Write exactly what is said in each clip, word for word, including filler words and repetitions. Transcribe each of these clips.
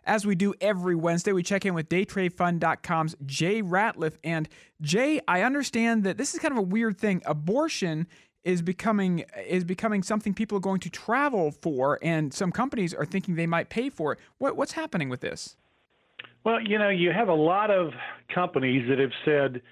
As we do every Wednesday, we check in with day trade fund dot com's Jay Ratliff. And Jay, I understand that this is kind of a weird thing. Abortion is becoming is becoming something people are going to travel for, and some companies are thinking they might pay for it. What, what's happening with this? Well, you know, you have a lot of companies that have said,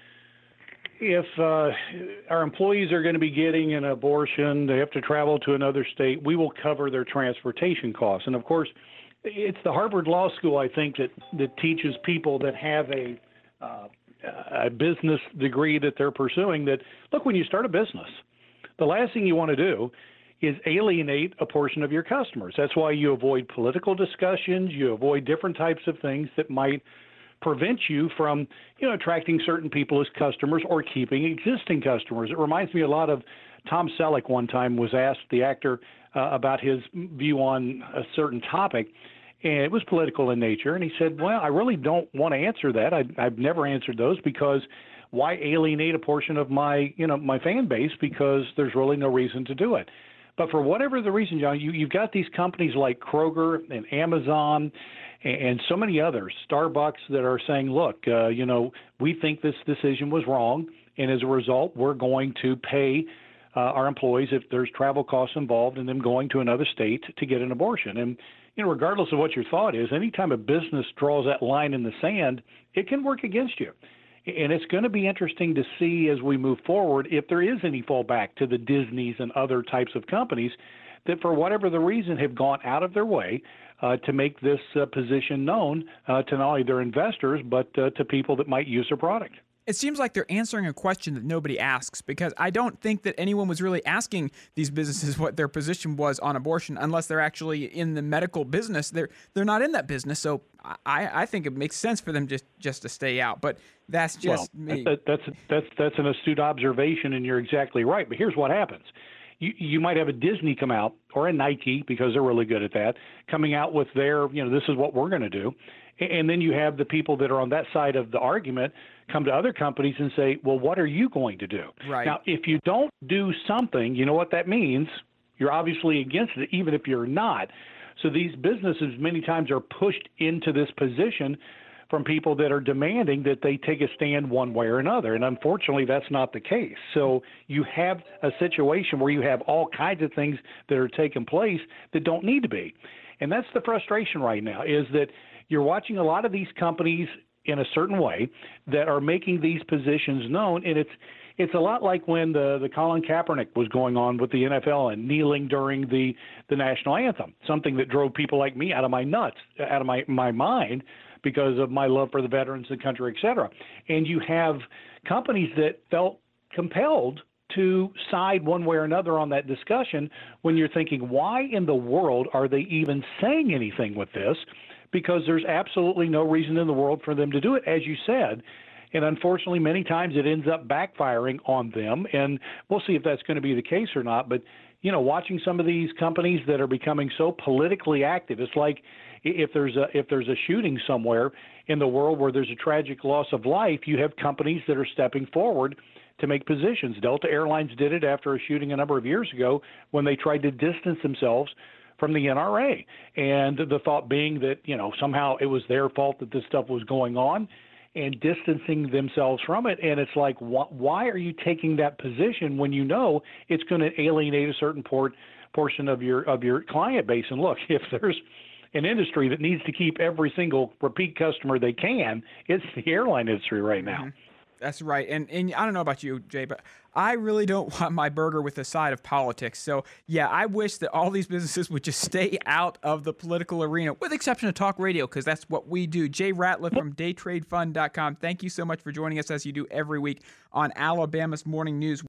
if uh, our employees are going to be getting an abortion, they have to travel to another state, we will cover their transportation costs. And of course, it's the Harvard Law School, I think, that, that teaches people that have a, uh, a business degree that they're pursuing that, look, when you start a business, the last thing you want to do is alienate a portion of your customers. That's why you avoid political discussions, you avoid different types of things that might prevent you from, you know, attracting certain people as customers or keeping existing customers. It reminds me a lot of Tom Selleck. One time was asked, the actor, uh, about his view on a certain topic, and it was political in nature. And he said, well, I really don't want to answer that. I, I've never answered those because why alienate a portion of my, you know, my fan base, because there's really no reason to do it. But for whatever the reason, John, you, you've got these companies like Kroger and Amazon and, and so many others, Starbucks, that are saying, look, uh, you know, we think this decision was wrong, and as a result, we're going to pay uh, our employees if there's travel costs involved in them going to another state to get an abortion. And, you know, regardless of what your thought is, anytime a business draws that line in the sand, it can work against you. And it's going to be interesting to see as we move forward if there is any fallback to the Disneys and other types of companies that, for whatever the reason, have gone out of their way uh, to make this uh, position known uh, to not only their investors, but uh, to people that might use their product. It seems like they're answering a question that nobody asks, because I don't think that anyone was really asking these businesses what their position was on abortion unless they're actually in the medical business. They're they're not in that business, so I, I think it makes sense for them just, just to stay out. But that's just well, me. That, that's that's that's an astute observation, and you're exactly right. But here's what happens. You, you might have a Disney come out, or a Nike, because they're really good at that, coming out with their, you know, this is what we're going to do. And then you have the people that are on that side of the argument come to other companies and say, well, what are you going to do? Right. Now, if you don't do something, you know what that means? You're obviously against it, even if you're not. So these businesses many times are pushed into this position from people that are demanding that they take a stand one way or another. And unfortunately, that's not the case. So you have a situation where you have all kinds of things that are taking place that don't need to be. And that's the frustration right now, is that you're watching a lot of these companies in a certain way that are making these positions known. And it's it's a lot like when the, the Colin Kaepernick was going on with the N F L and kneeling during the, the national anthem, something that drove people like me out of my nuts, out of my, my mind, because of my love for the veterans, the country, et cetera. And you have companies that felt compelled to side one way or another on that discussion when you're thinking, why in the world are they even saying anything with this? Because there's absolutely no reason in the world for them to do it, as you said. And unfortunately, many times it ends up backfiring on them. And we'll see if that's going to be the case or not. But, you know, watching some of these companies that are becoming so politically active, it's like if there's a if there's a shooting somewhere in the world where there's a tragic loss of life, you have companies that are stepping forward to make positions. Delta Airlines did it after a shooting a number of years ago when they tried to distance themselves from the N R A. And the thought being that, you know, somehow it was their fault that this stuff was going on, and distancing themselves from it. And it's like, wh- why are you taking that position when you know it's going to alienate a certain port, portion of your of your client base? And look, if there's an industry that needs to keep every single repeat customer they can, it's the airline industry right now. Mm-hmm. That's right. And and I don't know about you, Jay, but I really don't want my burger with a side of politics. So, yeah, I wish that all these businesses would just stay out of the political arena, with the exception of talk radio, because that's what we do. Jay Ratliff from day trade fund dot com, thank you so much for joining us, as you do every week on Alabama's Morning News.